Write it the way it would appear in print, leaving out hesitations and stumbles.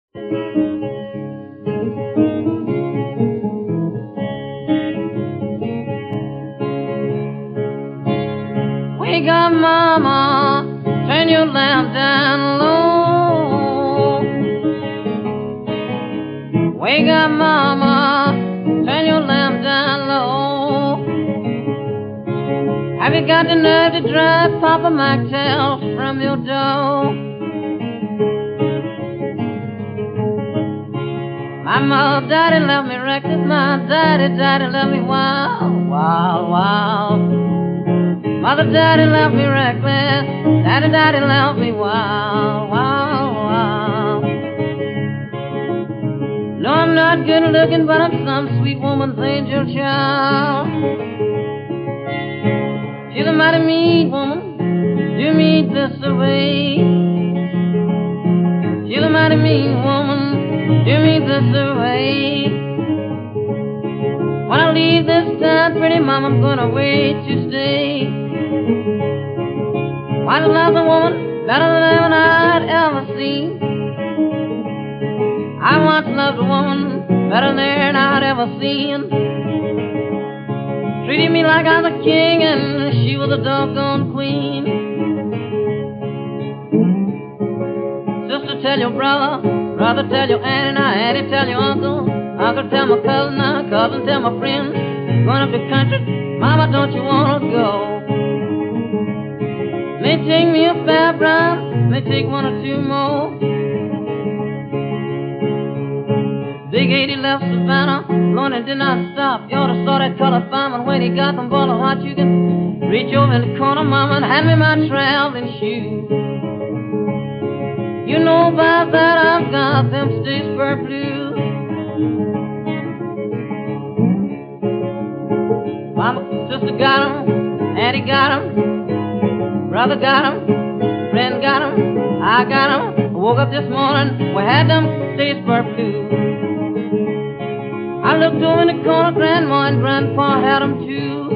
Wake up, mama, turn your lamp down low. Wake up, mama, turn your lamp down low. Have you got the nerve to drive Papa mocktails from your door? My mother, daddy left me reckless. My daddy left me wild, wild, wild. Mother, daddy left me reckless. Daddy left me wild, wild, wild. No, I'm not good looking, but I'm some sweet woman's angel child. She's a mighty mean woman, do me this away. She's a mighty mean woman, do me this away. When I leave this town, pretty mama, I'm gonna wait to stay. Why love a woman better than anyone I'd ever seen? I once loved a woman better than I'd ever seen. Treated me like I was a king and she was a doggone queen. Sister, tell your brother, brother, tell your auntie, now auntie, tell your uncle, uncle, tell my cousin, now cousin, tell my friend. Going up the country, mama, don't you wanna go? May take me a fair ride, may take one or two more. Big 80 left Savannah, Lorna did not stop. You oughta saw that colored fireman when he got them ball of hot. You can reach over in the corner, mama, and hand me my traveling shoes. You know about that, I've got them Statesboro blues. Mama, sister got 'em, auntie got 'em, brother got 'em, friend got 'em, I got 'em. I woke up this morning, we had them Statesboro blues. I looked over in the corner, grandma and grandpa had 'em too.